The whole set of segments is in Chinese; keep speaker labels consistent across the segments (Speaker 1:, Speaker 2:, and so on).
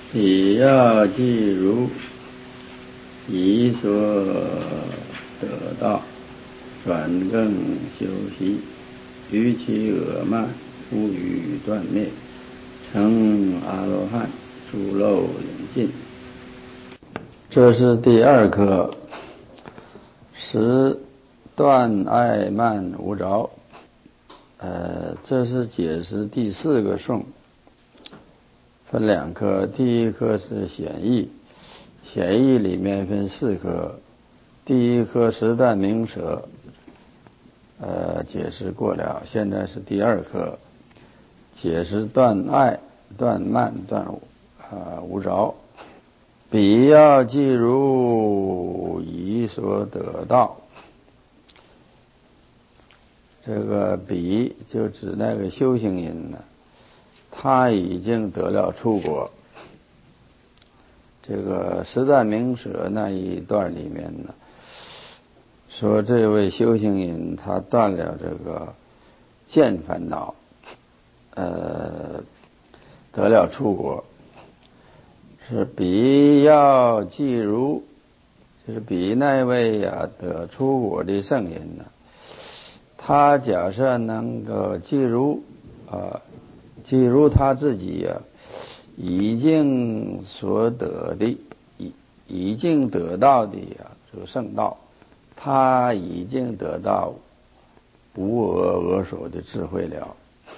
Speaker 1: 彼要即如以所得道，转更修习，于其恶慢无余断灭，成阿罗汉，诸漏永尽。这是第二课，十断爱慢无着。这是解释第四个颂，分两课。第一课是显义，显义里面分四课。第一课十断名舍，解释过了。现在是第二课，解释断爱、断慢、断无着。彼要即如以所得道，这个彼就指那个修行人呢，他已经得了出果。这个十断名舍那一段里面呢，说这位修行人他断了这个见烦恼，得了出果。是彼要即如，就是彼那位得出果的圣人呢，他假设能够即如他自己已经所得的已经得到的这个圣道，他已经得到无我所的智慧了，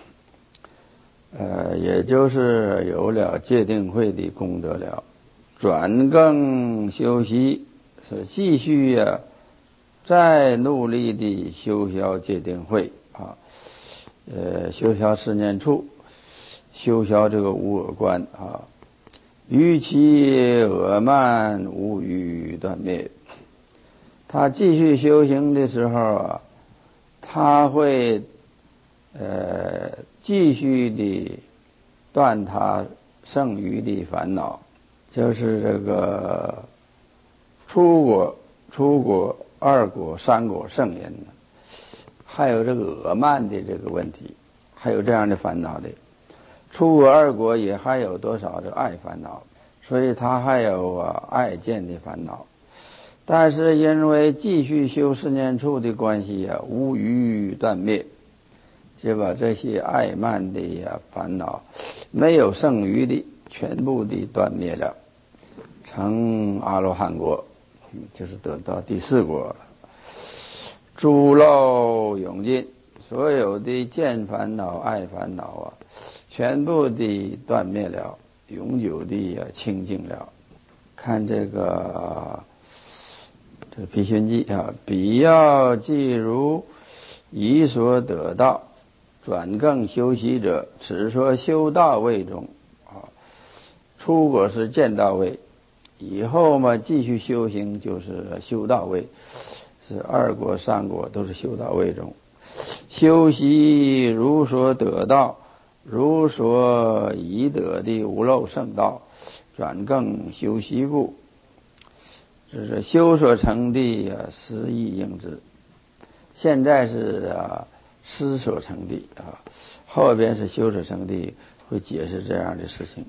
Speaker 1: 也就是有了戒定慧的功德了。转更修习，是继续再努力的修消戒定慧修消四念处，修消这个无我观于其恶慢无余断灭。他继续修行的时候他会继续的断他剩余的烦恼，就是这个初果、二果、三果圣人，还有这个恶慢的这个问题，还有这样的烦恼的。初果、二果也还有多少的爱烦恼，所以他还有爱见的烦恼。但是因为继续修四念处的关系无余断灭，就把这些爱慢的烦恼没有剩余的全部的断灭了，成阿罗汉果，就是得到第四果了。诸漏永尽，所有的见烦恼、爱烦恼全部的断灭了，永久的清净了。看这个毗熏记彼要即如以所得道，转更修习者，此说修道位中初果是见道位，以后嘛继续修行就是修道位，是二果三果都是修道位中。修习如所得道，如所已得的无漏圣道，转更修习故，这是修所成的思义应知。现在是思所成的后边是修所成的，会解释这样的事情。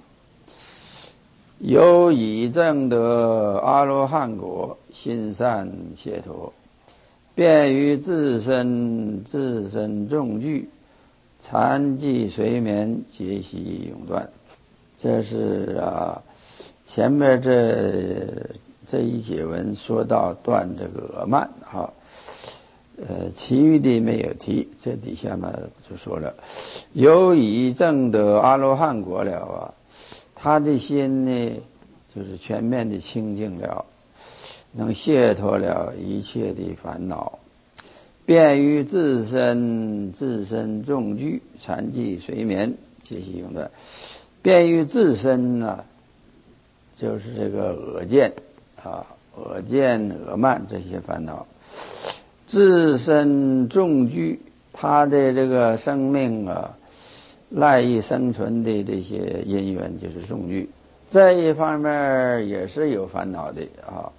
Speaker 1: 有已证得阿罗汉果，心善解脱，便于自身众具，禅寂随眠，皆悉永断。这是前面这一节文说到断这个恶慢其余的没有提。这底下嘛就说了，有已证得阿罗汉果了他的心呢就是全面的清净了，能解脱了一切的烦恼，便于自身众具，禅寂随眠，皆悉永断。便于自身就是这个恶见恶见、恶慢这些烦恼。自身众具，他的这个生命赖以生存的这些因缘就是众具，这一方面也是有烦恼的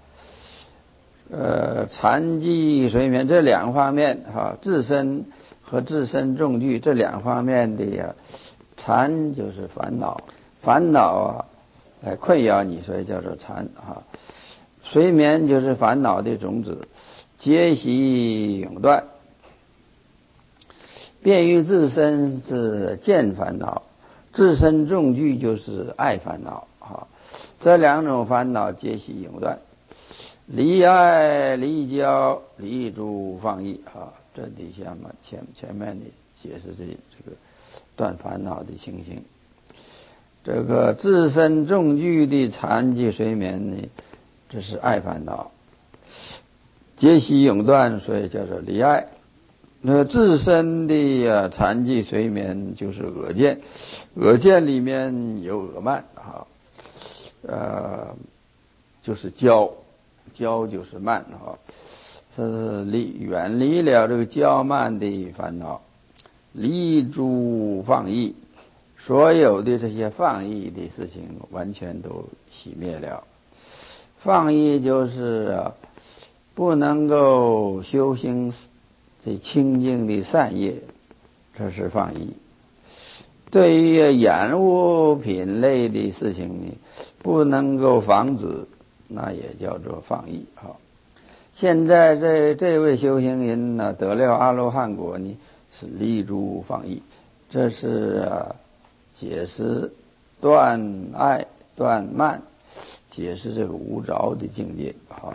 Speaker 1: 禅寂随眠这两方面自身和自身众具这两方面的禅就是烦恼，烦恼来困扰你，所以叫做缠啊。睡眠就是烦恼的种子，结习永断。便于自身是见烦恼，自身重聚就是爱烦恼啊。这两种烦恼结习永断，离爱离交离诸放逸啊。这底下嘛前面的解释这个断烦恼的情形。这个自身重聚的缠及睡眠呢，这是爱烦恼，结习永断，所以叫做离爱。那自身的缠及睡眠就是恶见，恶见里面有恶慢啊，就是骄就是慢啊，是远离了这个骄慢的烦恼，离诸放逸。所有的这些放逸的事情完全都熄灭了。放逸就是不能够修行这清净的善业，这是放逸。对于染污品类的事情呢，不能够防止，那也叫做放逸啊。现在这位修行人呢，得了阿罗汉果呢，是离诸放逸，这是解释断爱断慢，解释这个无着的境界啊。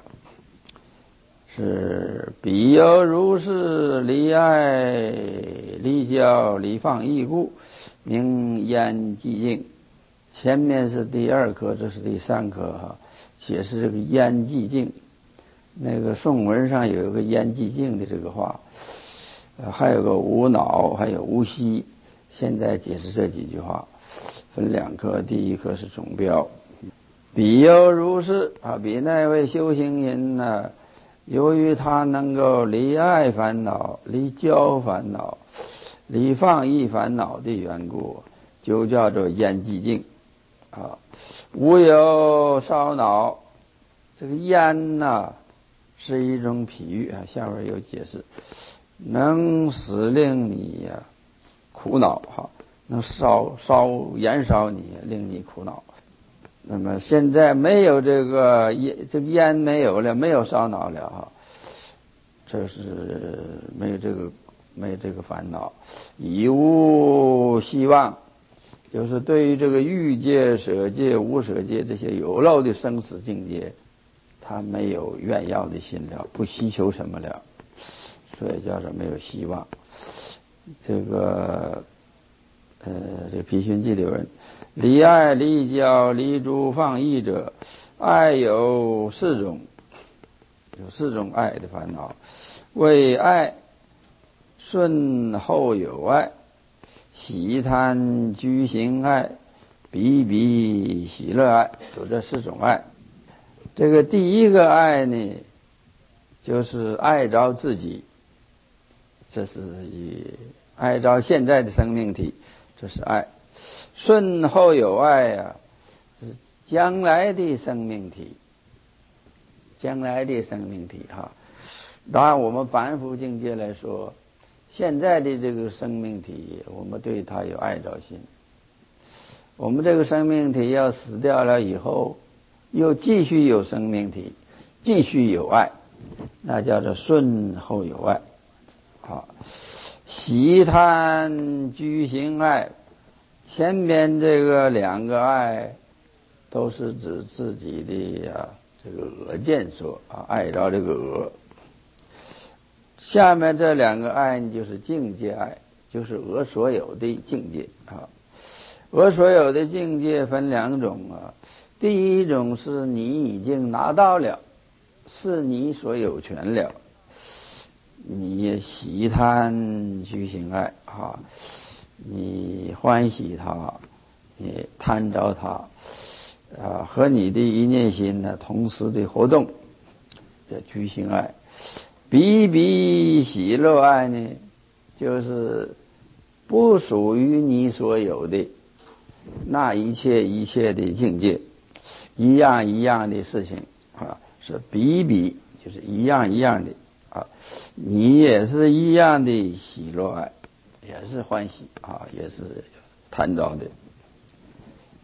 Speaker 1: 是彼有如是离爱离交离放逸故，名烟寂静。前面是第二课，这是第三课哈，解释这个烟寂静。那个颂文上有一个烟寂静的这个话，还有个无脑，还有无息。现在解释这几句话，分两课，第一课是总标。彼有如是啊，彼那位修行人呢，由于他能够离爱烦恼、离交烦恼、离放逸烦恼的缘故，就叫做烟寂静啊。无有烧恼，这个烟呢是一种譬喻啊，下边有解释，能使令你苦恼哈，能燃烧你，令你苦恼。那么现在没有这个烟没有了，没有烧恼了哈，这是没有这个烦恼，已无希望，就是对于这个欲界、舍界、无舍界这些有漏的生死境界，他没有愿要的心了，不希求什么了，所以叫做没有希望。这个这毗熏记里边，离爱离交离诸放逸者，爱有四种，有四种爱的烦恼。为爱顺后有爱，喜贪居行爱，比比喜乐爱，有这四种爱。这个第一个爱呢，就是爱着自己，这是爱着现在的生命体，这是爱。顺后有爱是将来的生命体，将来的生命体哈。当然我们凡夫境界来说，现在的这个生命体，我们对它有爱着心。我们这个生命体要死掉了以后，又继续有生命体，继续有爱，那叫做顺后有爱。好，喜贪居行爱，前面这个两个爱都是指自己的这个恶见所爱着这个恶。下面这两个爱就是境界爱，就是我所有的境界啊。我所有的境界分两种第一种是你已经拿到了，是你所有权了，你喜贪居行爱你欢喜它，你贪着它和你的一念心呢同时的活动，这居行爱。比比喜乐爱呢，就是不属于你所有的那一切的境界，一样的事情是比比，就是一样的你也是一样的喜乐爱，也是欢喜也是贪着的。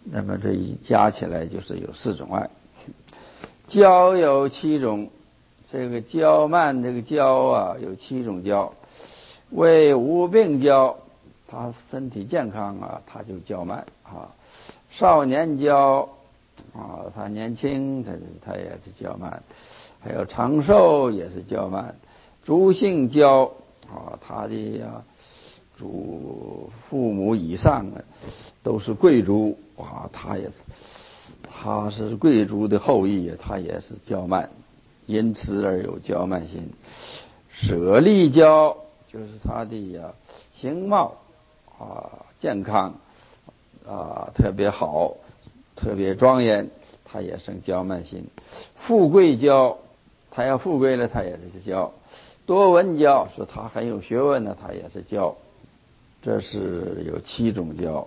Speaker 1: 那么这一加起来就是有4种爱。骄有7种，这个骄慢这个骄啊有7种骄。为无病骄，他身体健康啊，他就骄慢啊。少年骄啊，他年轻，他也是骄慢。还有长寿也是骄慢。诸姓骄啊，他的祖父母以上的都是贵族啊，他是贵族的后裔，他也是骄慢，因此而有骄慢心。舍利骄就是他的形貌健康特别好，特别庄严，他也生骄慢心。富贵骄，他要富贵了，他也是骄。多闻骄，说他很有学问呢，他也是骄。这是有7种骄。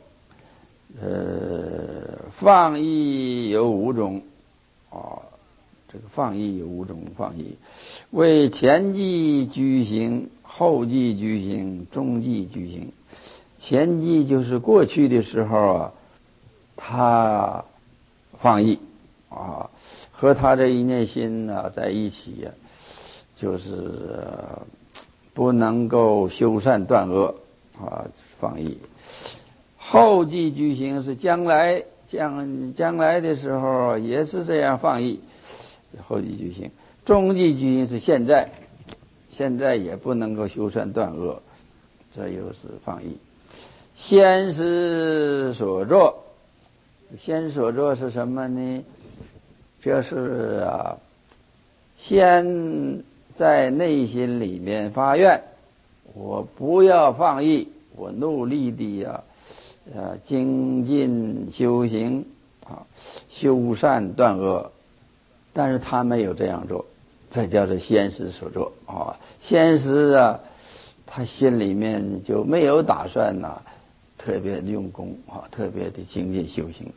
Speaker 1: 放逸有5种这个放逸有5种放逸。为前际居行，后际居行，中际居行。前际就是过去的时候他放逸和他这一念心在一起就是不能够修善断恶放逸。后际居行是将来的时候也是这样放逸，后际居行。中际居行是现在也不能够修善断恶，这又是放逸。先思所作，先所作是什么呢？就是先在内心里面发愿，我不要放逸，我努力的精进修行修善断恶。但是他没有这样做，这叫做先思所作先思他心里面就没有打算特别用功特别的精进修行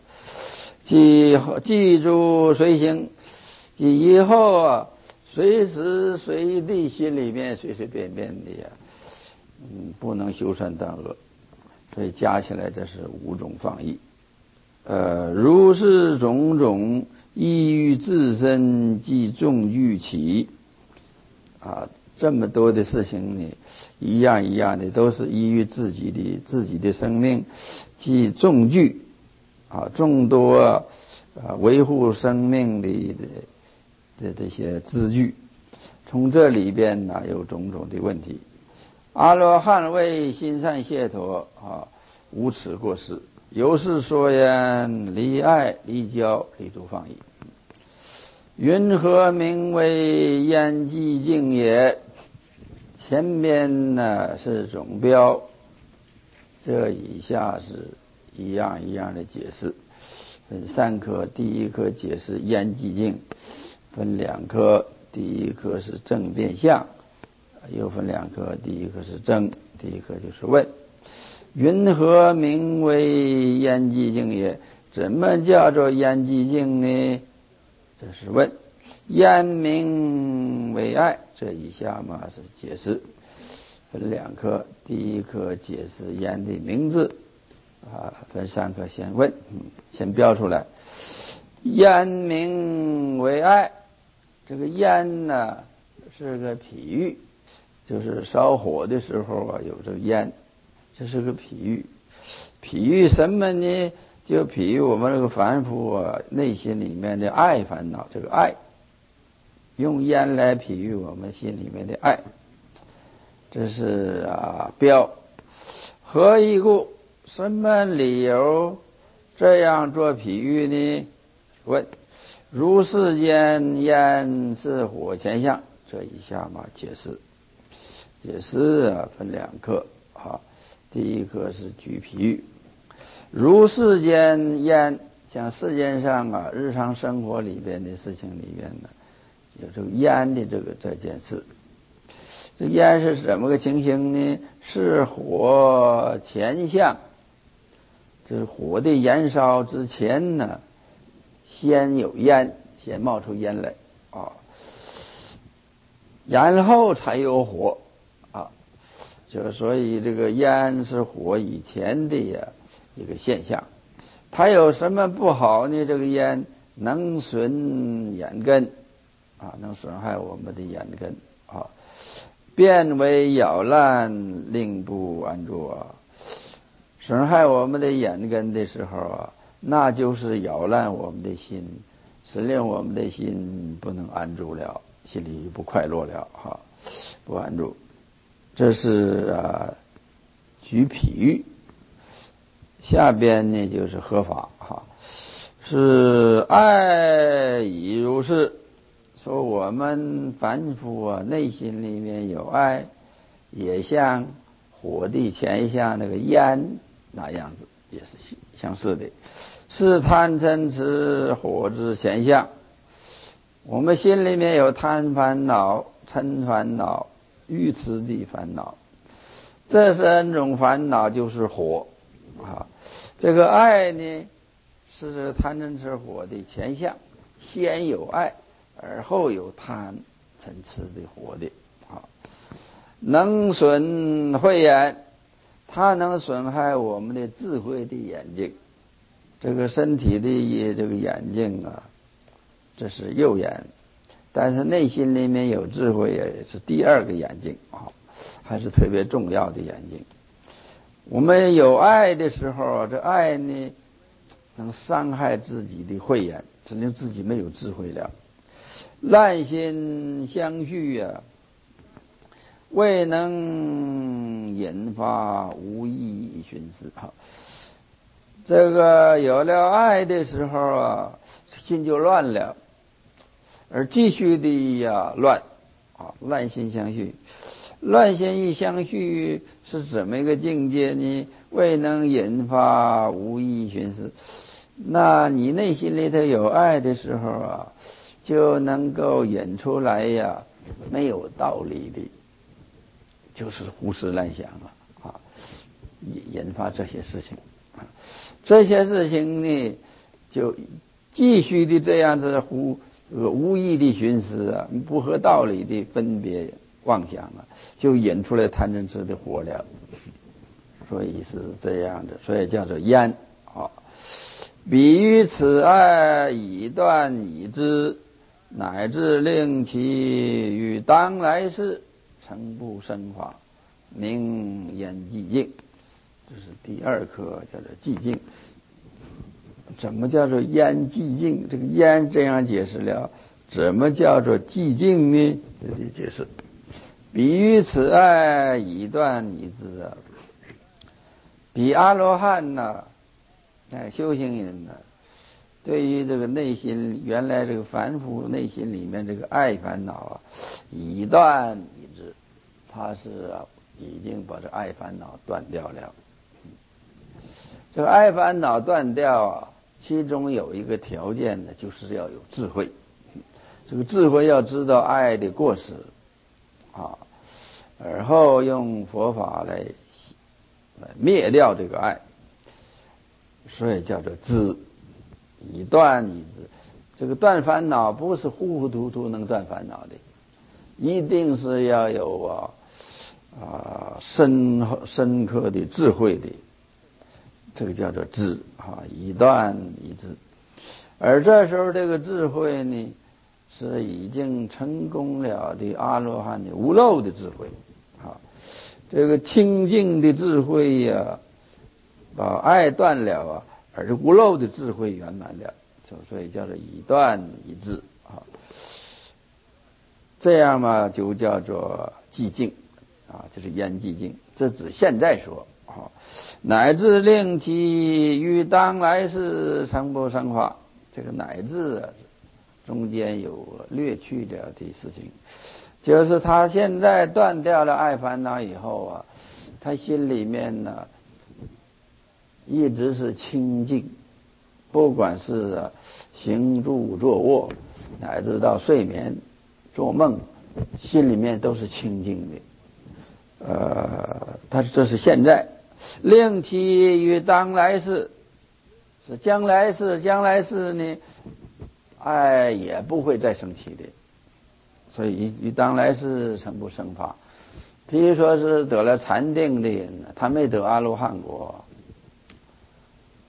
Speaker 1: 记住随行，即以后随时随地心里面随随便便的不能修善断恶。所以加起来这是5种放逸。如是种种，依于自身即众俱起这么多的事情呢，一样一样的都是依于自己的生命，即众俱众多维护生命的这些资具。从这里边有种种的问题。阿罗汉为心善解脱无此过失。由是说言，离爱离骄离诸放逸。云何名为焉寂静也？前边是总标，这以下是一样一样的解释。分3科，第1科解释焉寂静，分2科，第1科是正变相，又分2科，第1科是正，第1科就是问。云何名为焉寂静也？怎么叫做焉寂静呢？这是问。焉名为爱，这以下是解释。分2科，第1科解释焉的名字分3科先问先标出来。焉名为爱，这个焉是个譬喻，就是烧火的时候有这个烟，这是个譬喻。譬喻什么呢？就譬喻我们这个凡夫内心里面的爱烦恼，这个爱用烟来譬喻我们心里面的爱，这是标。何以故？什么理由这样做譬喻呢？问。如世间烟是火前相，这一下解释。解释分2科第1科是举譬喻。如世间烟，像世间上日常生活里边的事情里边有这个烟的这件事。这烟是怎么个情形呢？是火前相，就是火的燃烧之前先有烟，先冒出烟来然后才有火就所以这个烟是火以前的一个现象。 它有什么不好呢？这个烟能损眼根啊，能损害我们的眼根啊，变为咬烂，令不安住啊。损害我们的眼根的时候啊，那就是咬烂我们的心，使令我们的心不能安住了，心里不快乐了哈，不安住。这是举譬喻。下边呢就是合法哈，是爱已如是。说我们凡夫啊，内心里面有爱，也像火的前像那个烟那样子，也是相似的，是贪嗔痴火之前相。我们心里面有贪烦恼、嗔烦恼、愚痴的烦恼，这三种烦恼就是火啊。这个爱呢，是贪嗔痴火的前相，先有爱，而后有贪嗔痴的火的啊。能损慧眼，它能损害我们的智慧的眼睛。这个身体的这个眼睛啊，这是右眼，但是内心里面有智慧也是第二个眼睛啊，还是特别重要的眼睛。我们有爱的时候，这爱呢能伤害自己的慧眼，使令自己没有智慧了。烂心相续啊，未能引发无益寻思哈。这个有了爱的时候啊，心就乱了，而继续的乱啊，烂心相续。乱心一相续是怎么一个境界呢？未能引发无益寻思。那你内心里头有爱的时候啊，就能够引出来没有道理的，就是胡思乱想引发这些事情啊。这些事情呢，就继续的这样子无意的寻思啊，不合道理的分别妄想啊，就引出来贪嗔痴的火了。所以是这样的，所以叫做烟啊。比喻此爱已断已知，乃至令其于当来世成不生法，名烟寂静。这是第二课，叫做寂静。怎么叫做烟寂静？这个烟这样解释了，怎么叫做寂静呢？这里解释，比喻此爱已断已知啊，比阿罗汉修行人对于这个内心原来这个凡夫内心里面这个爱烦恼已断已知，他是已经把这爱烦恼断掉了。这个爱烦恼断掉其中有一个条件呢，就是要有智慧。这个智慧要知道爱的过失而后用佛法来灭掉这个爱，所以叫做知，已断已知。这个断烦恼不是糊糊涂涂能断烦恼的，一定是要有深刻的智慧的，这个叫做知已断已知。而这时候这个智慧呢，是已经成功了的阿罗汉的无漏的智慧这个清净的智慧把爱断了而无漏的智慧圆满了，所以叫做已断已知这样嘛，就叫做寂静就是烟寂静。这指现在说乃至令其于当来世成不生法。这个乃至中间有略去了的事情，就是他现在断掉了爱烦恼以后他心里面一直是清净，不管是行住坐卧，乃至到睡眠做梦，心里面都是清净的。他这是现在，令其于当来世，是将来世呢，爱也不会再生起的。所以于当来世成不生法。譬如说是得了禅定的人他没得阿罗汉果，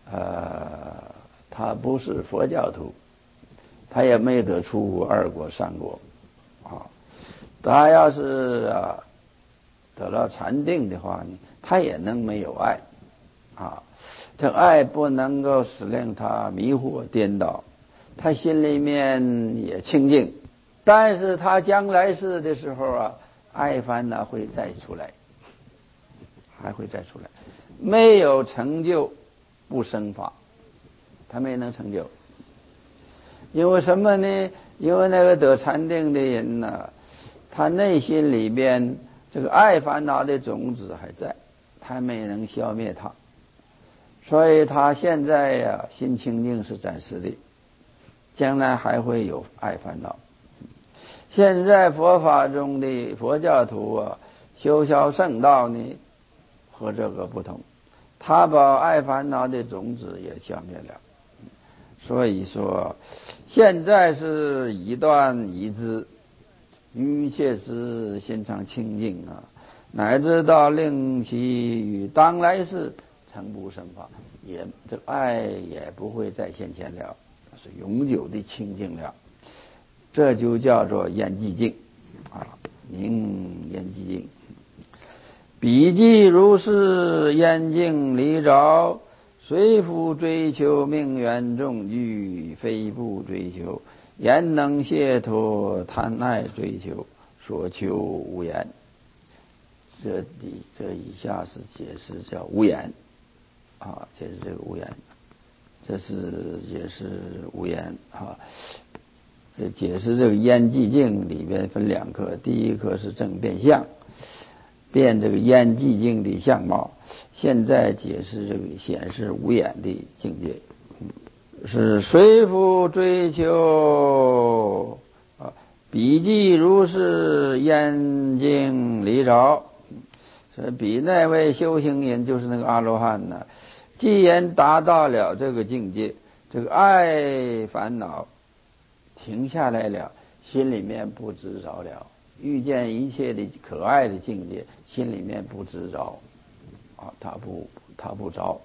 Speaker 1: 他不是佛教徒，他也没得出国二果三果啊。他要是得了禅定的话呢，他也能没有爱啊。这爱不能够使令他迷惑颠倒，他心里面也清净，但是他将来世的时候爱烦恼会再出来，还会再出来。没有成就不生法，他没能成就。因为什么呢？因为那个得禅定的人呢，他内心里边这个爱烦恼的种子还在，他没能消灭它，所以他现在心清净是暂时的，将来还会有爱烦恼。现在佛法中的佛教徒修销圣道呢，和这个不同，他把爱烦恼的种子也消灭了。所以说，现在是一断一知，于一切时心常清净乃至到令其与当来世成不生法，这爱也不会再现前了，是永久的清净了。这就叫做厌寂境名厌寂境。彼既如是厌境离着，虽复追求命缘众聚，非不追求，焉能解脱贪爱追求，所求无言。这以下是解释叫无言解释这个无言，这是解释无言这解释这个厌寂境里边分两课，第一课是正变相，变这个厌寂境的相貌。现在解释这个显示无眼的境界，是虽复追求彼既如是厌境离着，是比那位修行人就是那个阿罗汉呢，既然达到了这个境界，这个爱烦恼停下来了，心里面不执着了，遇见一切的可爱的境界，心里面不执着他不着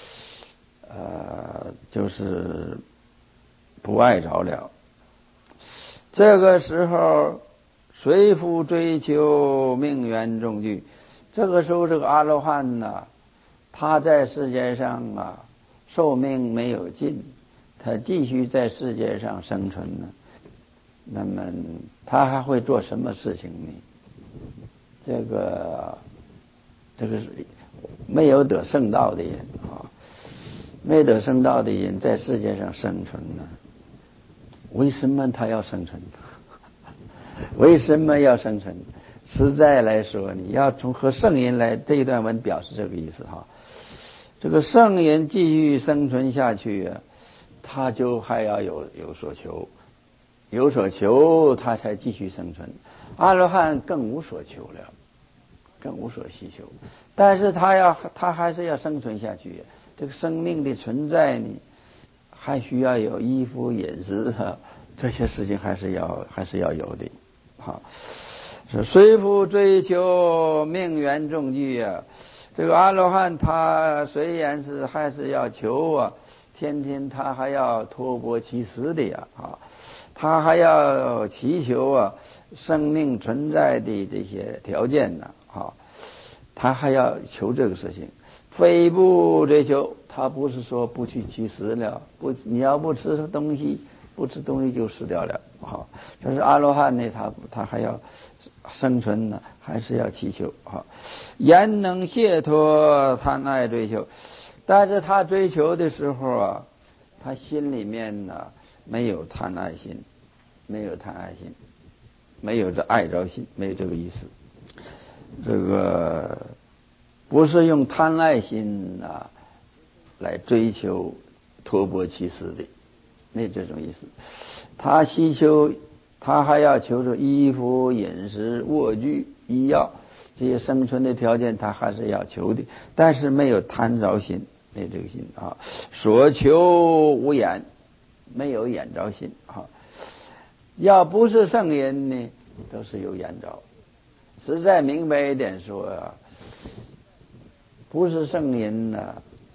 Speaker 1: 就是不爱着了。这个时候随复追求命缘众聚，这个时候这个阿罗汉呢，他在世界上寿命没有尽，他继续在世界上生存呢，那么他还会做什么事情呢？这个是没有得圣道的人没得圣道的人在世界上生存呢，为什么他要生存？为什么要生存？实在来说，你要从和圣人来这一段文表示这个意思这个圣人继续生存下去他就还要有所求，有所求他才继续生存。阿罗汉更无所求了，更无所需求，但是他还是要生存下去。这个生命的存在呢，还需要有衣服饮食这些事情还是要有的是虽复追求命缘众聚这个阿罗汉他虽然是还是要求天天他还要托钵乞食的他还要祈求生命存在的这些条件呢他还要求这个事情，非不追求。他不是说不去乞食了，你要不吃东西就死掉了这是阿罗汉呢，他还要生存呢，还是要祈求焉能解脱贪爱追求？但是他追求的时候他心里面呢没有贪爱心，没有这爱着心，没有这个意思。这个不是用贪爱心来追求托钵乞食的，没这种意思。他希求，他还要求着衣服、饮食、卧具、医药这些生存的条件，他还是要求的，但是没有贪着心，没有这个心所求无眼，没有眼着心要不是圣人呢，都是有眼着。实在明白一点说不是圣人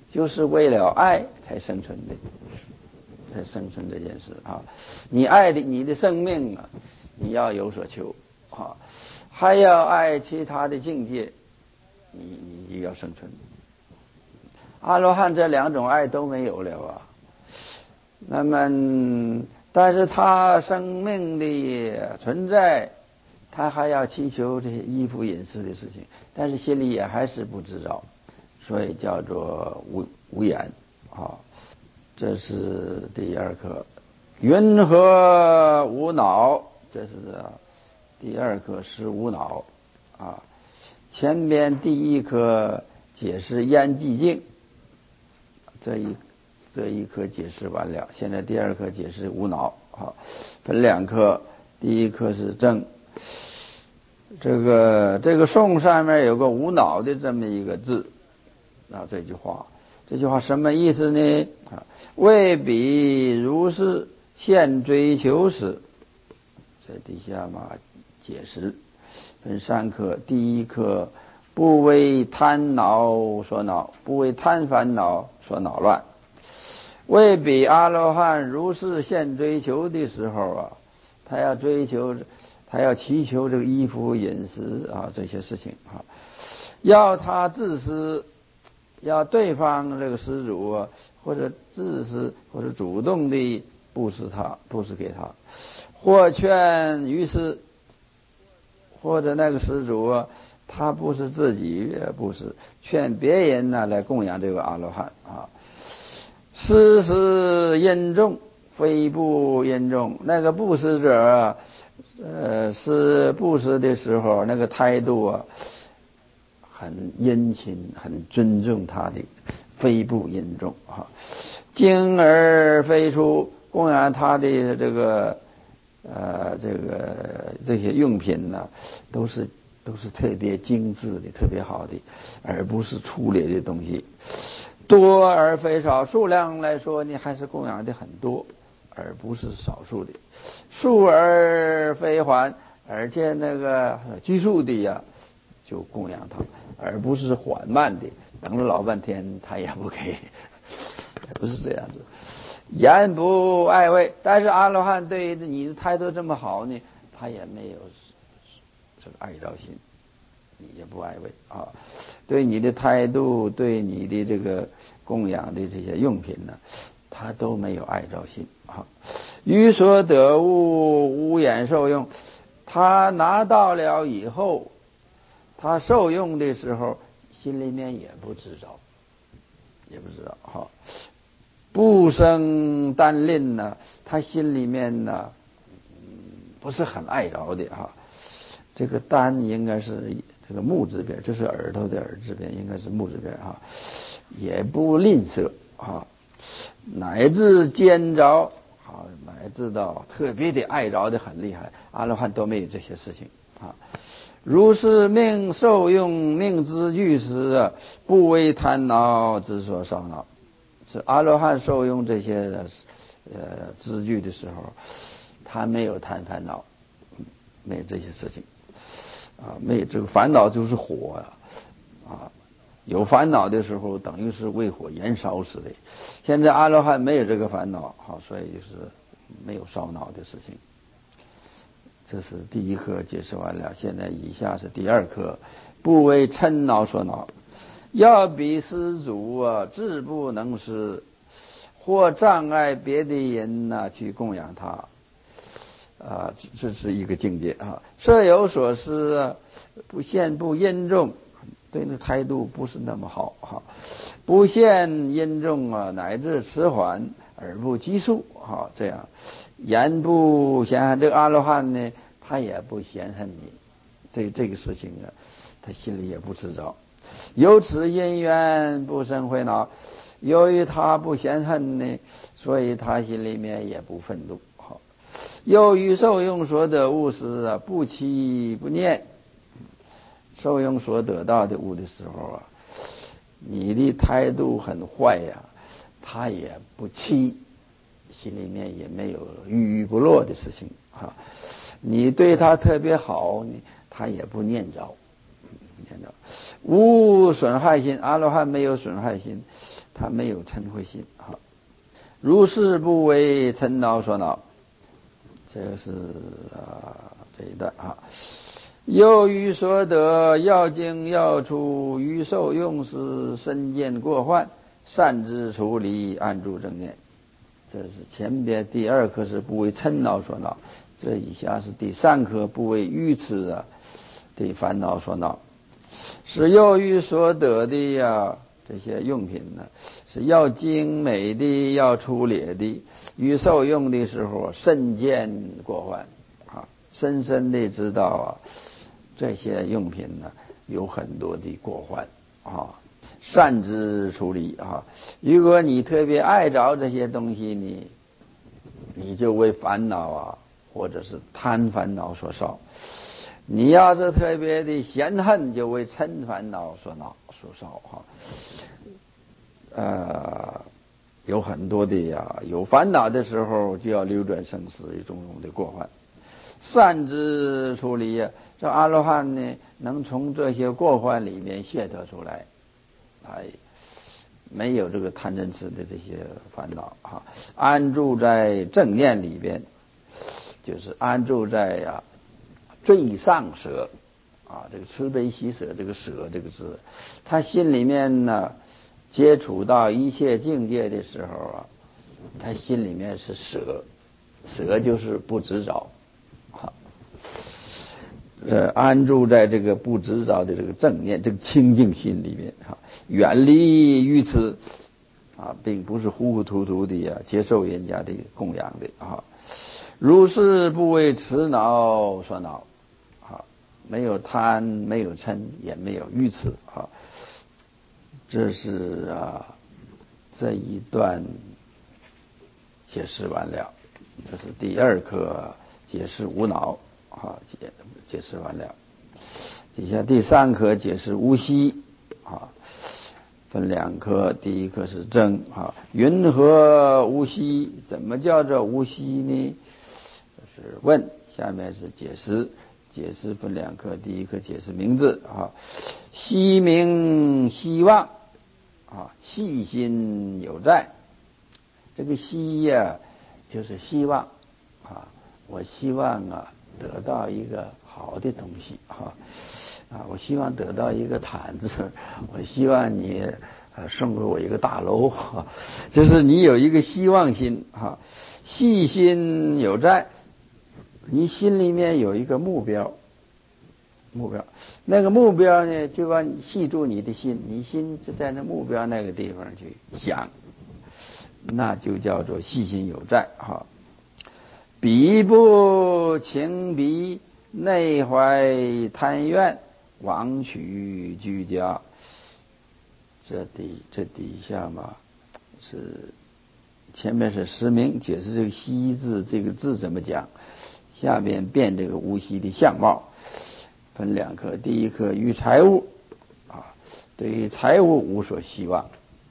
Speaker 1: 就是为了爱才生存的，才生存这件事啊。你爱的你的生命啊，你要有所求啊，还要爱其他的境界，你就要生存。阿罗汉这两种爱都没有了啊，那么但是他生命的存在，他还要祈求这些衣服饮食的事情，但是心里也还是不知道，所以叫做无言啊。这是第二课，云何无脑？这是第二课是无脑啊。前边第一课解释烟寂静，这一课解释完了，现在第二课解释无脑啊，分两课，第一课是正。这个颂上面有个无脑的这么一个字啊，这句话什么意思呢？啊，未彼如是现追求时，在底下嘛解释分三课，第一课不为贪恼所恼，不为贪烦恼所恼乱。未彼阿罗汉如是现追求的时候啊，他要追求，他要祈求这个衣服饮食啊这些事情啊，要他自私，要对方这个施主啊，或者自私或者主动的布施给他，或劝于施，或者那个施主啊，他不是自己布施，劝别人呢来供养这个阿罗汉啊。施是殷重，非不殷重。那个布施者，是布施的时候，那个态度啊，很殷勤，很尊重他的，非不殷重啊。精而非粗，供养他的这些用品呢，都是特别精致的，特别好的，而不是粗劣的东西。多而非少，数量来说你还是供养的很多，而不是少数的。数而非缓，而且那个拘束的呀，就供养他，而不是缓慢的，等了老半天他也不给，不是这样子。言不爱畏，但是阿罗汉对你的态度这么好呢，他也没有这个爱着心，也不爱畏啊。对你的态度，对你的这个供养的这些用品呢，他都没有爱着心啊。于所得物无眼受用，他拿到了以后，他受用的时候，心里面也不知道哈。不生单吝呢，他心里面呢，不是很爱着的哈。这个单应该是这个木字边，这是耳朵的耳字边，应该是木字边哈。也不吝啬啊，乃至见着好，乃至到特别的爱着的很厉害，阿罗汉都没有这些事情啊。如是命受用命之具时，不为贪恼之所烧恼。是阿罗汉受用这些资具的时候，他没有贪烦恼，没有这些事情啊，没有这个烦恼就是火啊，有烦恼的时候等于是为火燃烧似的。现在阿罗汉没有这个烦恼，好，所以就是没有烧脑的事情。这是第一课解释完了，现在以下是第二课，不为嗔恼所恼。要比施主啊，志不能施，或障碍别的人呢去供养他啊，这是一个境界啊。设有所施啊，不限不殷重，对那态度不是那么好哈。不限殷重啊，乃至迟缓而不拘束哈，这样言不嫌恨。这个阿罗汉呢，他也不嫌恨你，这个事情啊，他心里也不知道。由此因缘不生悔恼，由于他不嫌恨呢，所以他心里面也不愤怒。好，由于受用所得物时啊，不起不念，受用所得到的物的时候啊，你的态度很坏呀，他也不气，心里面也没有郁郁不乐的事情啊。你对他特别好，他也不念着。 见着无损害心，阿罗汉没有损害心，他没有嗔恚心啊。如是不为嗔恼所恼，这个是这一段啊。又于所得要经要处于受用时，身见过患，善知处理，安住正念。这是前边第二课是不为嗔恼所恼，这以下是第三课不为愚痴的烦恼所恼。是由于所得的这些用品呢，是要精美的，要粗劣的，于受用的时候身见过患啊，深深的知道这些用品呢有很多的过患啊，善知处理啊。如果你特别爱着这些东西，你就为烦恼或者是贪烦恼所烧；你要是特别的嫌恨，就为嗔烦恼所烧有很多的有烦恼的时候就要流转生死种种的过患。善知处理这阿罗汉呢，能从这些过患里面解脱出来，没有这个贪嗔痴的这些烦恼安住在正念里边，就是安住在最上舍这个慈悲喜舍这个舍这个字，他心里面呢接触到一切境界的时候他心里面是舍，舍就是不执着安住在这个不执着的这个正念这个清净心里面远离愚痴并不是糊糊涂涂的接受人家的供养的如是不为痴恼所恼没有贪，没有嗔，也没有愚痴这是这一段解释完了，这是第二课解释无恼解释完了。底下第三课解释无息分两课，第一课是正云何无息？怎么叫做无息呢？就是问，下面是解释。解释分两课，第一课解释名字息名希望细心有在。这个希就是希望我希望得到一个好的东西我希望得到一个毯子，我希望你送给我一个大楼就是你有一个希望心细心有在，你心里面有一个目标，那个目标呢，就要系住你的心，你心就在那目标那个地方去想，那就叫做细心有在彼不情彼，内怀贪怨，枉取居家。这底下嘛是前面是实名解释这个息字，这个字怎么讲，下边变这个无息的相貌。分两课，第一课于财物对于财物无所希望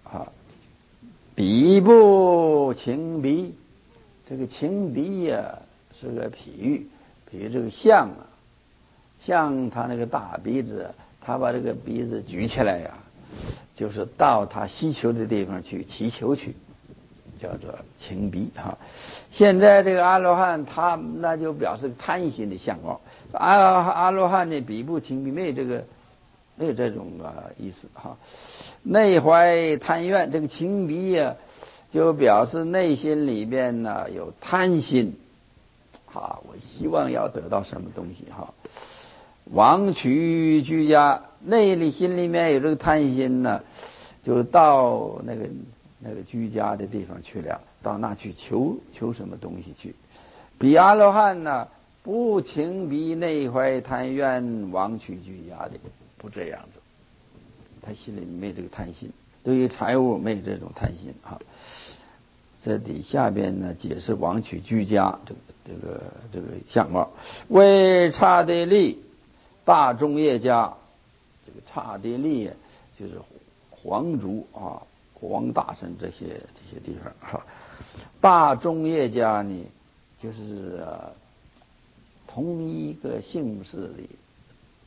Speaker 1: 彼不情彼，这个情彼是个比喻，比喻这个象像他那个大鼻子，他把这个鼻子举起来就是到他希求的地方去祈求去，叫做情彼现在这个阿罗汉他那就表示贪心的相貌，阿罗汉呢彼不情彼，没有这种意思内怀贪怨，这个情彼就表示内心里边呢有贪心我希望要得到什么东西枉取居家，内里心里面有这个贪心呢，就到那个居家的地方去了，到那去求什么东西去。彼阿罗汉呢，不情彼，内怀贪怨，枉取居家的，不这样子，他心里没这个贪心，对于财物没有这种贪心这底下边呢解释枉取居家这个相貌。为刹帝利大众业家，这个刹帝利就是皇族国王大臣这些地方大众业家呢，就是同一个姓氏里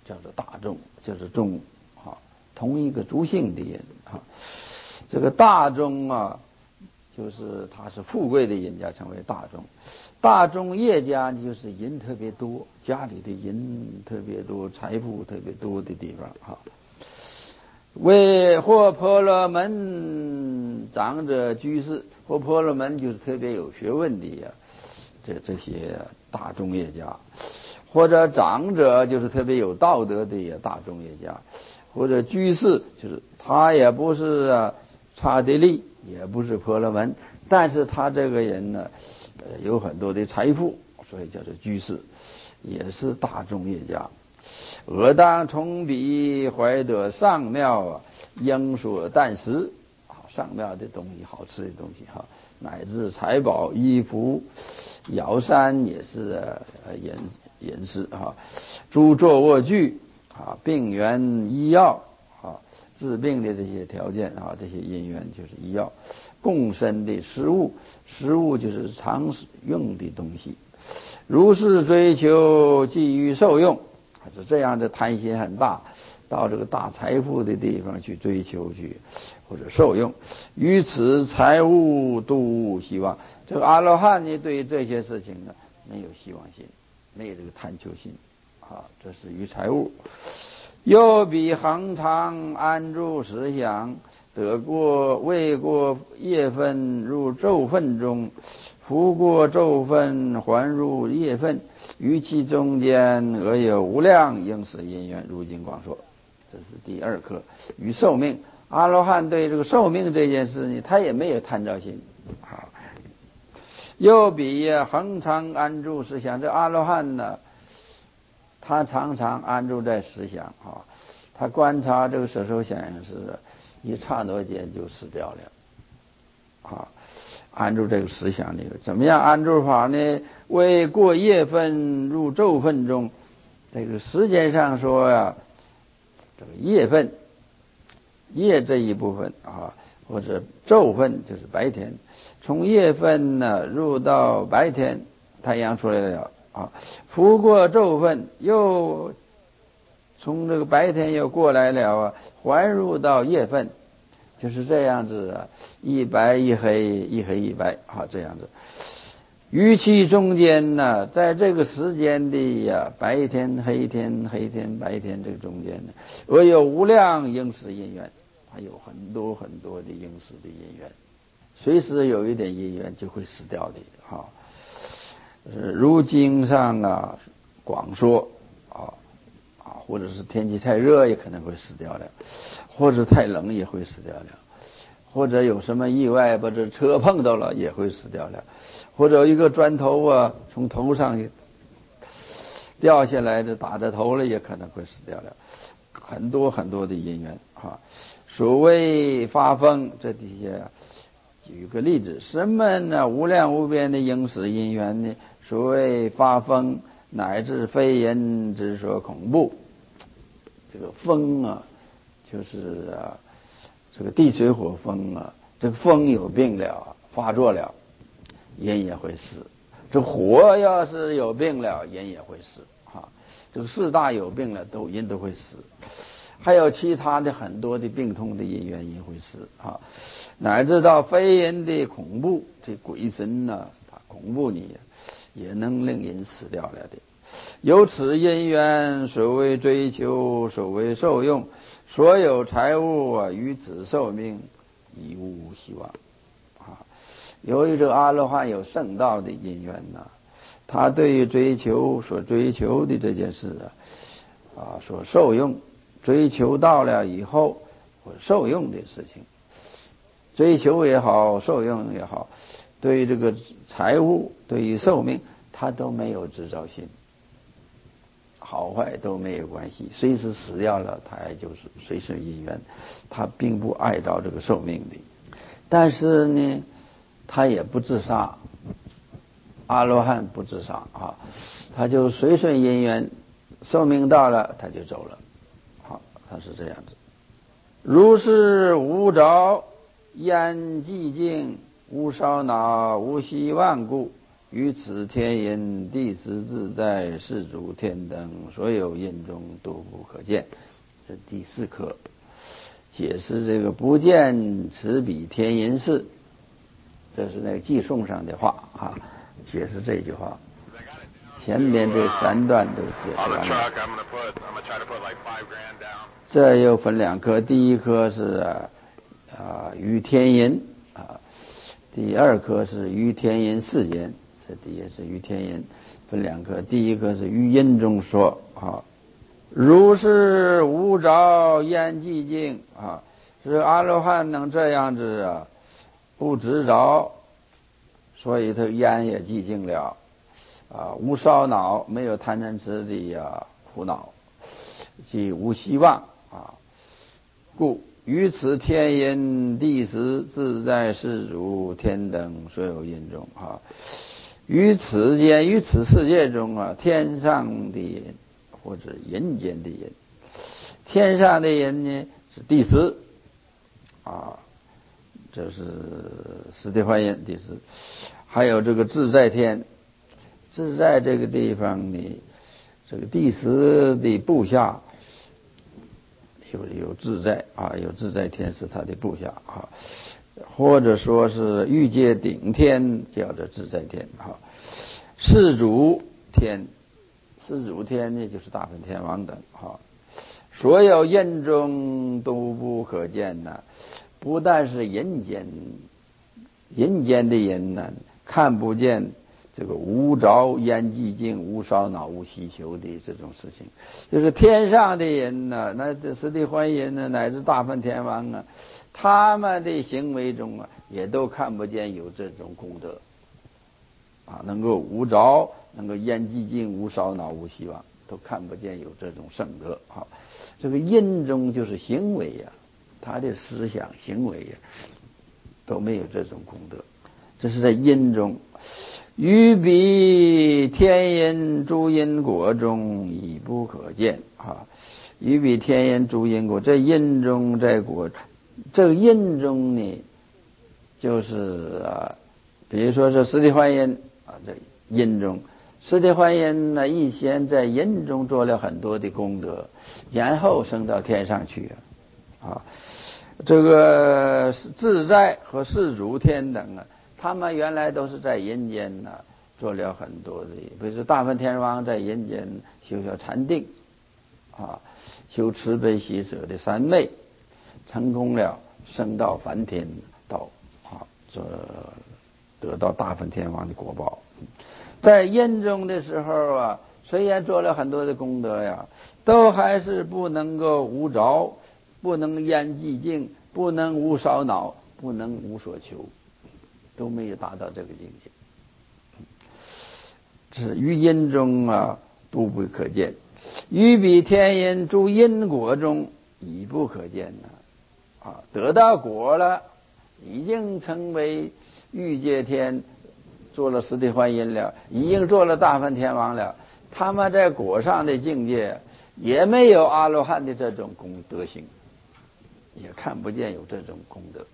Speaker 1: 叫做大众，就是众啊，同一个族姓的人啊。这个大众啊，就是他是富贵的人家称为大众。大众业家就是人特别多，家里的人特别多，财富特别多的地方啊。为或婆罗门长者居士，或婆罗门就是特别有学问的呀，这些大众业家，或者长者就是特别有道德的呀大众业家，或者居士就是他也不是刹帝利，也不是婆罗门，但是他这个人呢，有很多的财富，所以叫做居士，也是大众业家。我当从彼怀得上妙应所啖食，上妙的东西，好吃的东西哈，乃至财宝、衣服、药膳也是饮食哈，诸坐卧具啊，病源医药啊，治病的这些条件啊，这些因缘就是医药，共生的食物，食物就是常用的东西，如是追求，基于受用。是这样的贪心很大，到这个大财富的地方去追求去，或者受用，于此财物都无希望。这个阿罗汉呢，对于这些事情呢，没有希望心，没有这个贪求心啊，这是于财物。又比恒常安住实想，得过未过业分入昼分中，拂过昼分还入夜分，于其中间而有无量应时因缘，如经广说。这是第二课。于寿命，阿罗汉对这个寿命这件事呢，他也没有贪着心啊。又比恒常安住实想，这阿罗汉呢，他常常安住在实想啊，他观察这个色受想行识，一刹那间就死掉了啊。安住这个实想里，怎么样安住法呢？为过夜分入昼分中，这个时间上说呀，这个夜分，夜这一部分啊，或者昼分就是白天，从夜分呢入到白天，太阳出来了啊，拂过昼分，又从这个白天又过来了啊，还入到夜分。就是这样子啊，一白一黑，一黑一白啊，这样子。于其中间呢，在这个时间的白天、黑天、黑天、白天这个中间呢，我有无量应时因缘，还有很多很多的应时的因缘，随时有一点因缘就会死掉的哈。如经上啊广说或者是天气太热也可能会死掉了，或者太冷也会死掉了，或者有什么意外把这车碰到了也会死掉了，或者一个砖头从头上掉下来的打在头了也可能会死掉了，很多很多的因缘啊。所谓发疯，这底下举个例子，什么呢？无量无边的应时因缘呢？所谓发疯，乃至非人之所恐怖。这个风啊，就是这个地水火风啊，这个风有病了，发作了，人也会死。这火要是有病了，人也会死啊。这个四大有病了，人都会死。还有其他的很多的病痛的因缘也会死啊，乃至到非人的恐怖，这鬼神呢，他恐怖你，也能令人死掉了的。由此因缘，所谓追求，所谓受用，所有财物于此寿命已无希望啊。由于这个阿罗汉有圣道的因缘呢，他对于所追求的这件事所受用，追求到了以后或受用的事情，追求也好，受用也好，对于这个财物，对于寿命，他都没有执着心。好坏都没有关系，随时死掉了，他也就是随顺因缘，他并不碍着这个寿命的。但是呢，他也不自杀，阿罗汉不自杀啊，他就随顺因缘，寿命到了他就走了，好，他是这样子。如是无着，焉寂静，无烧恼，无希望故， 于此天音地识自在世主天等所有因中都不可见。这第4课解释这个不见此彼天音事，这是那个寄送上的话啊，解释这句话。前面这3段都解释完了。这又分2科，第1科是于天音啊，第2科是于天音世间。这底下是于天音，分2科，第1科是于因中说啊，如是无着焉寂静啊，是阿罗汉能这样子啊，不执着，所以他烟也寂静了啊，无烧恼，没有贪嗔痴的苦恼，即无希望啊，故于此天音地识自在世主天等所有因中啊，于此世界中啊，天上的音或者人间的音，天上的音呢是地识啊，这是十地幻音地识，还有这个自在天。自在这个地方呢，这个地识的部下有自在啊，有自在天是他的部下啊，或者说是欲界顶天叫做自在天啊，世主天呢就是大梵天王等啊，所有因中都不可见呢，不但是人间的人呢看不见这个无着焉寂静无烧恼无希求的这种事情，就是天上的人呢，那这十地幻音呢，乃至大梵天王啊，他们的行为中啊，也都看不见有这种功德啊，能够无着，能够焉寂静无烧恼无希望，都看不见有这种圣德啊。这个因中就是行为呀，他的思想行为呀，都没有这种功德，这是在因中。于彼天音诸因果中已不可见啊！于彼天音诸因果，这因中在果，这个因中呢，就是比如说是十地幻音啊，这因中十地幻音呢，以前在因中做了很多的功德，然后升到天上去啊。这个自在和世主天等啊，他们原来都是在人间呢，做了很多的，比如说大梵天王在人间修禅定啊，修慈悲喜舍的三昧，成功了，升到梵天道啊，这得到大梵天王的果报。在因中的时候啊，虽然做了很多的功德呀，都还是不能够无着，不能焉寂静，不能无烧恼，不能无所求，都没有达到这个境界。是于因中啊，都不可见；于彼天音诸因果中已不可见啊，得到果了，已经成为欲界天，做了十地幻音了，已经做了大梵天王了。他们在果上的境界也没有阿罗汉的这种功德行，也看不见有这种功德。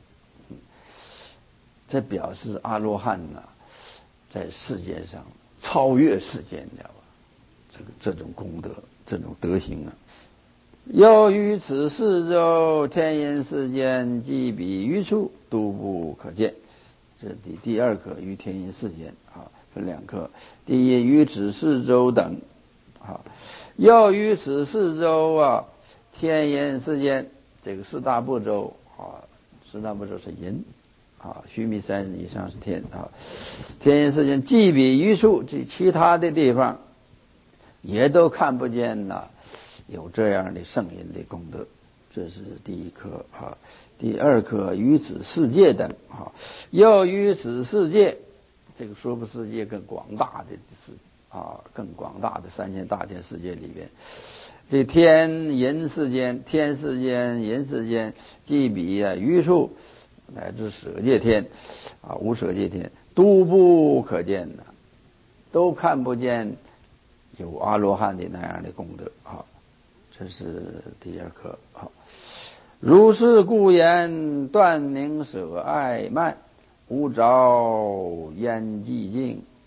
Speaker 1: 这表示阿罗汉在世界上超越世间了，这种功德，这种德行啊。又于此四周天音世间，即彼余处都不可见。这第2课于天音世间啊，分2课。第一，于此四周等啊，又于此四周啊，天音世间，这个4大部洲啊，4大部洲是人啊，须弥山以上是天啊，天音世间即彼余处，其他的地方也都看不见有这样的圣人的功德。这是第1课啊。第2课于此世界等啊，又于此世界，这个娑婆世界更广大的更广大的3000大千世界里边，这天人世间、天世间、人世间，即彼余处乃至舍界天啊，无舍界天都不可见都看不见有阿罗汉的那样的功德啊。这是第2课啊。如是故言断明舍爱慢，无着焉寂静，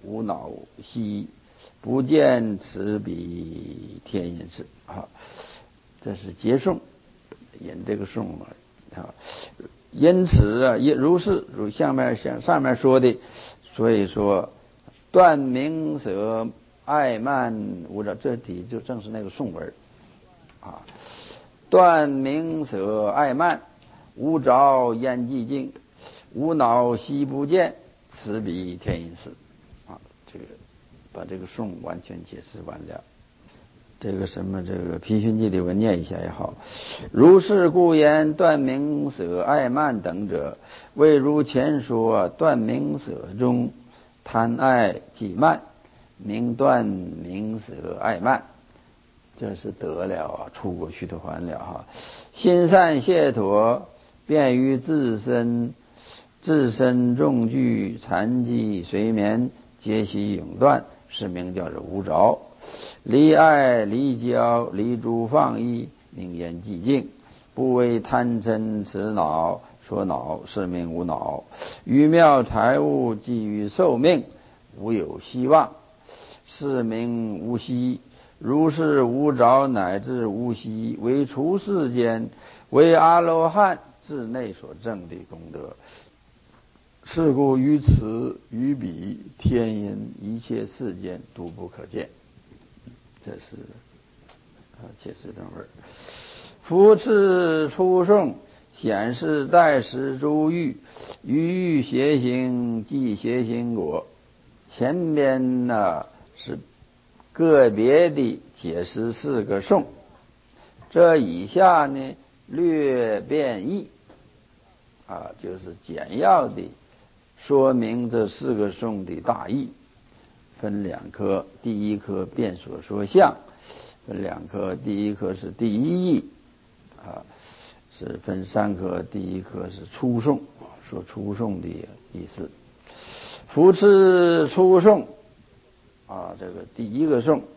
Speaker 1: 无脑息不见，此彼天音是啊。这是结颂，引这个颂啊。因此啊，也如上面说的，所以说断名舍爱慢无着，这底就正是那个颂文啊。断名舍爱慢无着焉寂静，无脑息不见，此彼天音是啊。这个把这个颂完全解释完了。这个什么这个皮旬记里我念一下也好。如是故言断名舍爱慢等者，未如前说断名舍中贪爱即慢，名断名舍爱慢，这是得了啊，出果须陀洹了哈。心善解脱，便于自身众具残疾随眠，皆悉永断，是名叫做无着。离爱离交离诸放逸，名言寂静，不为贪嗔痴恼，说恼是名无恼。于妙财物寄于寿命，无有希望，是名无希。如是无着乃至无希，为除世间，为阿罗汉自内所证的功德。是故于此于彼天音，一切世间独不可见。这是解释等文。夫次初颂显示待时诸欲，于欲邪行即邪行果。前边呢是个别的解释4个颂，这以下呢略变异啊，就是简要的说明这4个颂的大意。分2科，第一科辩所说相，分2科，第一科是第一义啊，是分3科，第一科是初颂，说初颂的意思。夫次初颂啊，这个第一个颂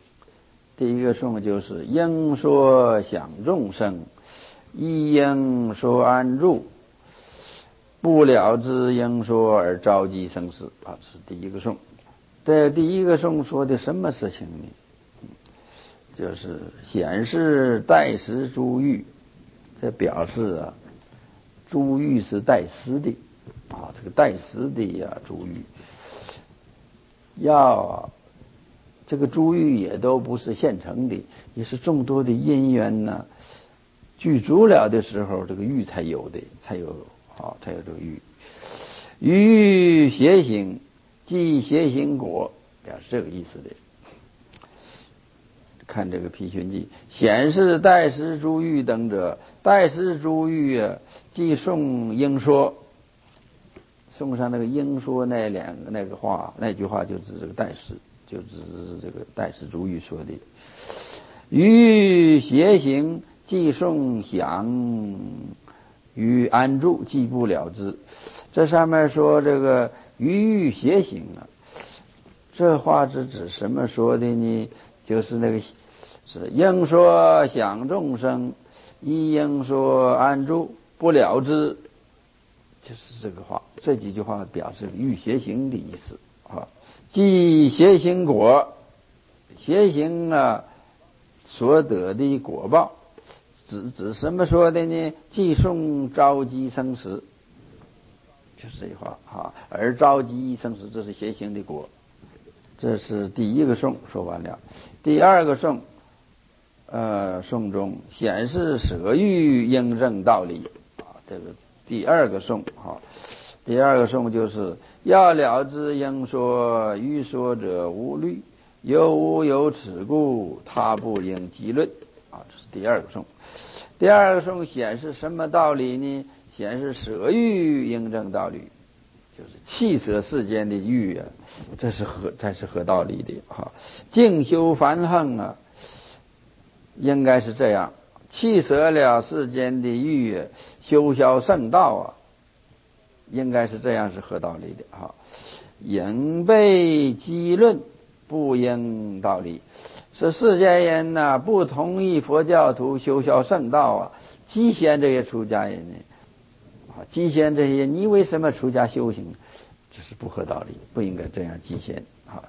Speaker 1: 就是应说想众生，一应说安住，不了之应说而着急生死啊，这是第一个颂。这第一个颂说的什么事情呢？就是显示待时诸欲，这表示啊，诸欲是待时的啊，这个待时的呀，诸欲要这个诸欲也都不是现成的，也是众多的因缘呢具足了的时候，这个欲才有这个欲。于欲邪行即邪行果，表示这个意思的。看这个毗旬记，显示待时诸欲等者，待时诸欲啊，即颂应说，颂上那个应说那句话就指这个待时，就指这个待时诸欲说的。于邪行即颂想，于安住即不了之。这上面说这个于欲邪行啊，这话是指什么说的呢？就是那个是应说想众生，一应说安住不了之，就是这个话。这几句话表示欲邪行的意思啊。即邪行果，邪行啊所得的果报，指什么说的呢？即送着急生死，就是这句话啊。而着急生死，这是邪行的果。这是第一个颂说完了。第二个颂颂中显示舍欲应证道理啊，这个第二个颂啊。第二个颂就是要了之应说，欲说者无虑，有无有此故，他不应极论啊，这是第二个颂。第二个颂显示什么道理呢？显示舍欲应证道理，就是弃舍世间的欲啊，才是合道理的哈。静修梵行啊，应该是这样，弃舍了世间的欲啊，修消圣道啊，应该是这样，是合道理的哈。应被激论，不应道理，是世间人呐不同意佛教徒修消圣道啊，讥嫌这些出家人呢。啊，讥嫌这些，你为什么出家修行？ 这是不合道理，不应该这样计限啊。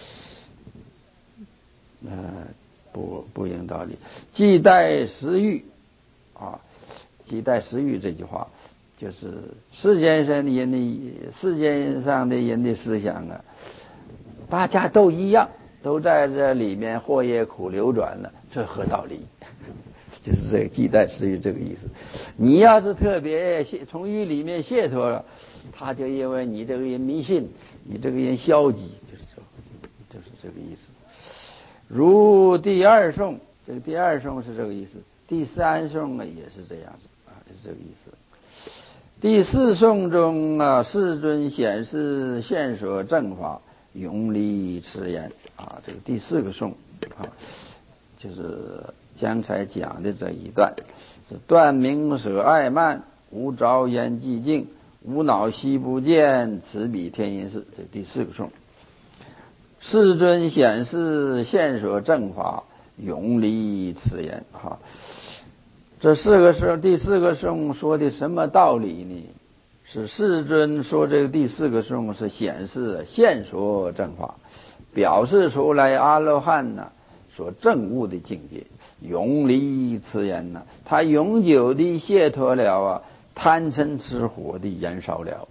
Speaker 1: 不应道理。既待时遇啊，既待时遇这句话，就是世间上的人的思想啊，大家都一样，都在这里面祸业苦流转了，这合道理？就是这个既待时遇这个意思。你要是特别从狱里面解脱了，他就因为你这个人迷信，你这个人消极，就是这个意思。如第二颂，这个第二颂是这个意思，第三颂呢也是这样子啊，是这个意思。第四颂中啊，世尊显示现所正法，永离持言啊，这个第四个颂啊，就是刚才讲的这一段，是断名舍爱慢，无着言寂静，无恼悉不见，此彼天音是这第四个颂。世尊显示现所正法，永离此言哈。这第四个颂说的什么道理呢？是世尊说这个第四个颂是显示现所正法，表示出来阿罗汉呢所证悟的境界，永离此言呢，他永久的解脱了啊贪嗔痴火的燃烧了。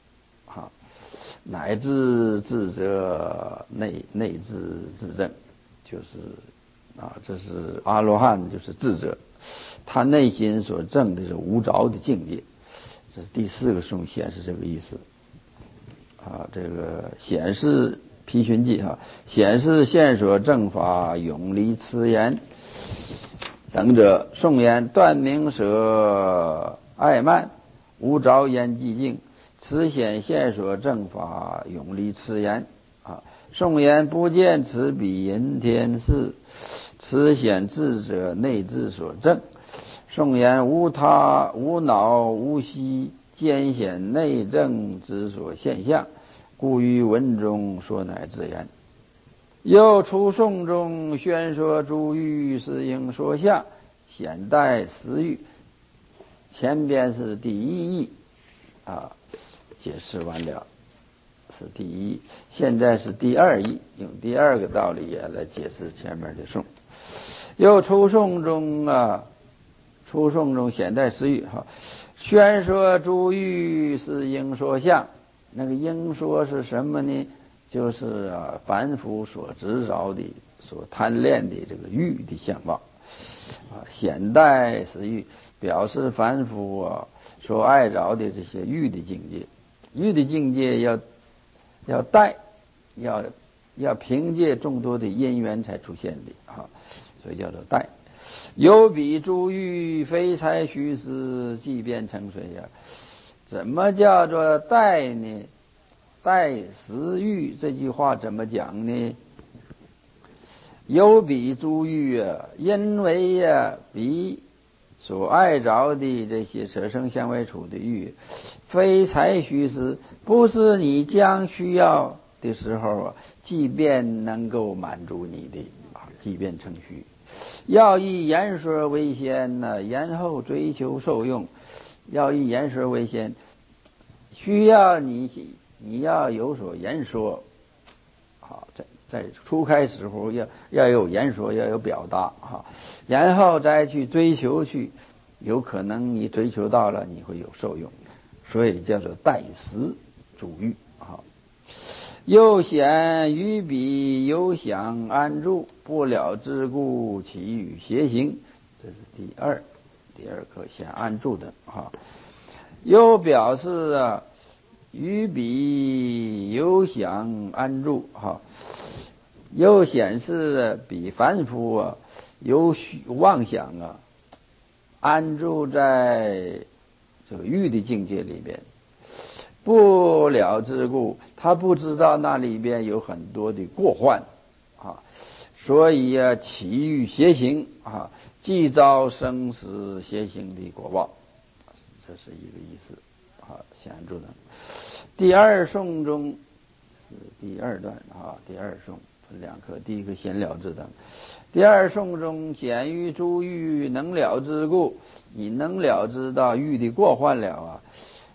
Speaker 1: 乃至自责内自自证，就是啊，这是阿罗汉，就是智者，他内心所证的是无着的境界。这是第四个颂显示这个意思啊，这个显示毗熏记哈，显示现所正法，永离此言等者，颂言断名舍爱慢，无着言寂静，此显现所正法，永离此言啊。颂言不见此彼人天事，此显智者内智所证。颂言无他无恼无息，兼显内证之所现象，故于文中说乃自言。又出颂中宣说诸欲是应说相，显待实欲。前边是第一义啊，解释完了，是第一，现在是第二义，用第二个道理来解释前面的颂。又出颂中显待实欲哈，宣说诸欲是应说相。那个应说是什么呢？就是凡夫所执着的、所贪恋的这个欲的相貌啊，显待实欲，表示凡夫所爱着的这些欲的境界。欲的境界要待，要凭借众多的因缘才出现的啊，所以叫做待。有彼诸欲非才虚实，即便成水呀。怎么叫做待呢？待实欲这句话怎么讲呢？有彼诸欲啊，因为彼所爱着的这些舍生相为处的欲，非才虚实，不是你将需要的时候即便能够满足你的即便成虚。要以言说为先呢，然后追求受用。要以言说为先，需要你要有所言说，好，在初开时候要有言说，要有表达哈，然后再去追求去，有可能你追求到了，你会有受用，所以叫做待时主欲哈。又显于彼有想安住，不了之故，其与邪行。这是第二课显安住的哈。又表示于彼有想安住哈，又显示比凡夫有妄想安住在这个欲的境界里边。不了之故，他不知道那里边有很多的过患所以起欲邪行既遭生死邪行的果报，这是一个意思显著的。第二颂中是第二段第二颂分两课，第一个显了之等。第二颂中显于诸欲能了之故，你能了知到欲的过患了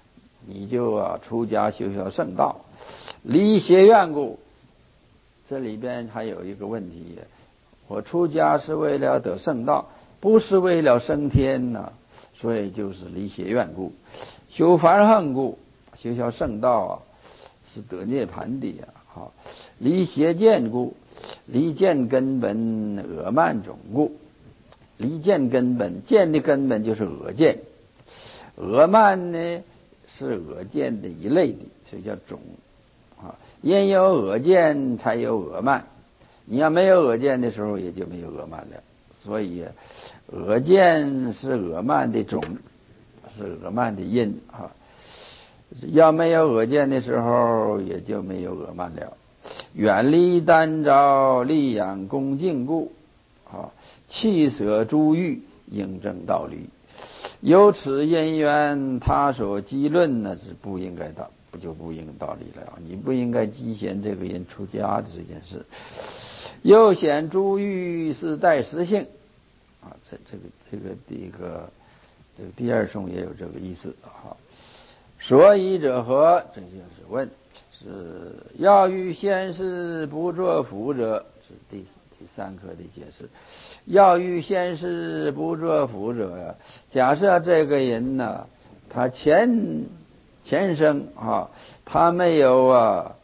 Speaker 1: 你就出家修学圣道，离邪愿故。这里边还有一个问题，我出家是为了得圣道，不是为了升天呢，所以就是离邪愿故。修梵行故，修学圣道是得涅盘的离邪见故，离见根本恶慢种故。离见根本，见的根本就是恶见，恶慢呢是恶见的一类的，所以叫种因有恶见才有恶慢，你要没有恶见的时候也就没有恶慢了。所以恶见是恶慢的种，是恶慢的因要没有恶见的时候也就没有恶慢了。远离单着，力养恭敬故弃舍诸欲，应正道理。由此因缘，他所积论呢是不应该的，不应道理了。你不应该积嫌这个人出家的这件事。又显诸欲是带实性这个第二颂也有这个意思所以者何？这就是问，是要欲现世不作福者，是第三课的解释。要欲现世不作福者，假设这个人呢，他前生他没有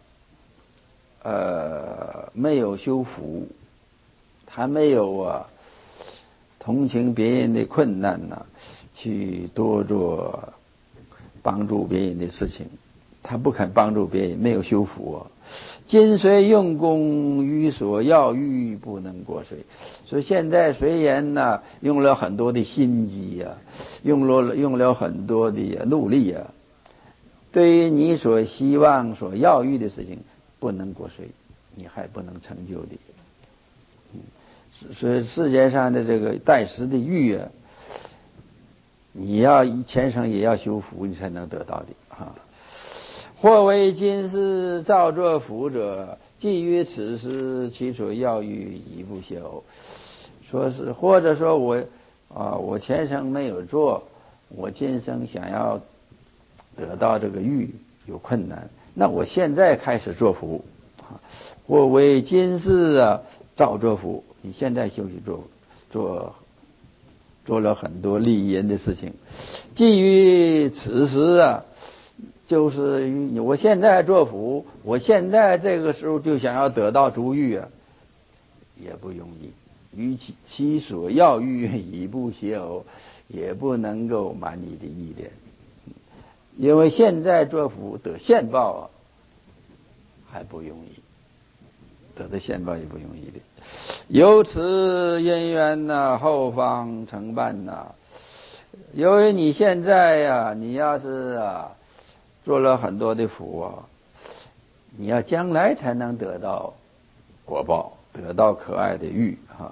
Speaker 1: 没有修福，他没有同情别人的困难去多做帮助别人的事情，他不肯帮助别人，没有修福今虽用功于所要欲，不能过随。所以现在虽然用了很多的心机用了很多的努力对于你所希望所要欲的事情不能过随，你还不能成就的所以世界上的这个带实的欲你要前生也要修福，你才能得到的或为今世造作福者，既于此时其所要欲已不修。说是或者说我前生没有做，我今生想要得到这个欲有困难，那我现在开始做福或为今世造作福，你现在休息做了很多利益人的事情，基于此时就是我现在做福，我现在这个时候就想要得到足欲也不容易。于其所要欲已不歇偶，也不能够满你的意念。因为现在做福得现报还不容易，得的现报也不容易的。由此因缘后方承办由于你现在你要是做了很多的福你要将来才能得到果报，得到可爱的欲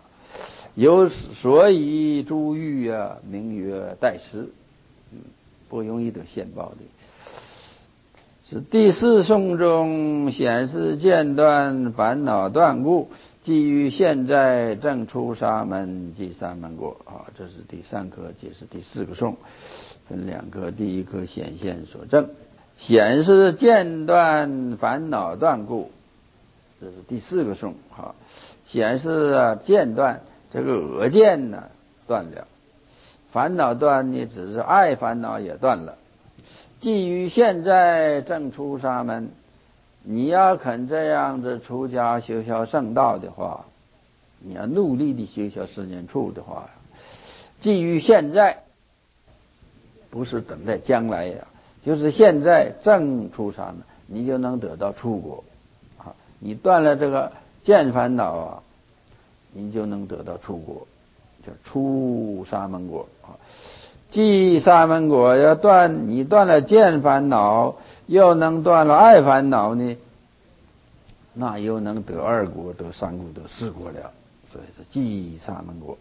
Speaker 1: 所以诸欲名曰带实，不容易得现报的。是第四颂中显示间断烦恼断故，基于现在正出沙门即沙门果这是第三课解释第四个颂，分两课，第一课显现所证，显示间断烦恼断故，这是第四个颂显示间断这个恶见断了，烦恼断你只是爱烦恼也断了。基于现在正出沙门，你要肯这样子出家修学圣道的话，你要努力的修学四念处的话，基于现在，不是等待将来就是现在正出沙门，你就能得到出果你断了这个见烦恼你就能得到出果，叫出沙门果即沙门果你断了见烦恼，又能断了爱烦恼呢，那又能得二果，得三果，得四果了。所以是即沙门果。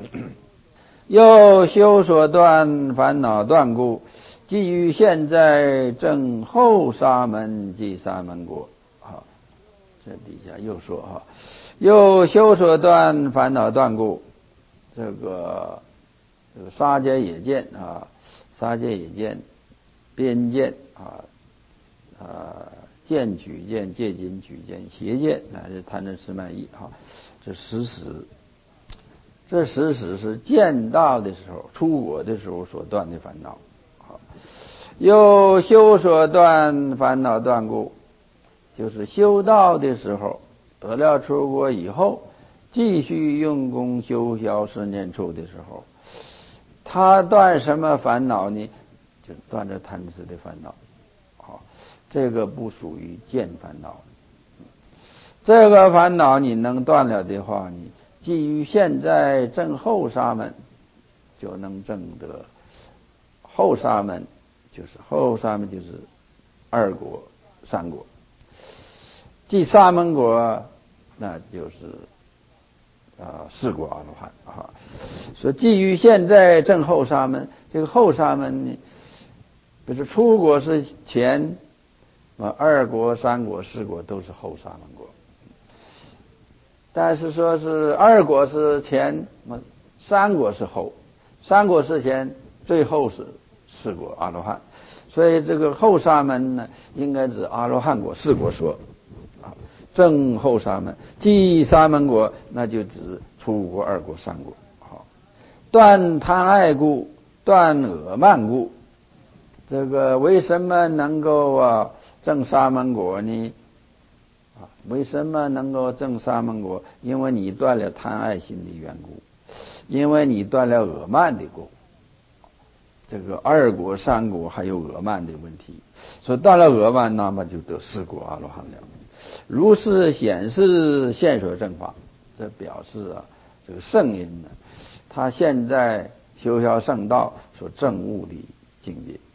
Speaker 1: 又修所断烦恼断故，基于现在正后沙门即沙门果这底下又说又修所断烦恼断故，这个杀戒也见杀戒也见边见见取见、戒禁取见、邪见，乃至贪嗔痴慢疑这十使，这十使是见道的时候、出果的时候所断的烦恼。有修所断烦恼断故，就是修道的时候得了出果以后，继续用功修消十念处的时候，他断什么烦恼呢？就断这贪痴的烦恼。这个不属于见烦恼。这个烦恼你能断了的话，你基于现在证后沙门，就能证得后沙门，就是二果、三果。即沙门果，那就是四果阿罗汉。所以基于现在证后沙门，这个后沙门呢，就是初果是前，二果、三果、四果都是后沙门果。但是说是二果是前，三果是后，三果是前，最后是四果阿罗汉。所以这个后沙门呢，应该指阿罗汉果、四果说。正后沙门，即沙门果，那就指初果、二果、三果。断贪爱故，断我慢故。这个为什么能够证沙门果呢？为什么能够证沙门果？因为你断了贪爱心的缘故，因为你断了我慢的果。这个二果、三果还有我慢的问题，所以断了我慢，那么就得四果阿罗汉了。如是显示现所正法，这表示这个圣人呢，他现在修消圣道所证悟的境界。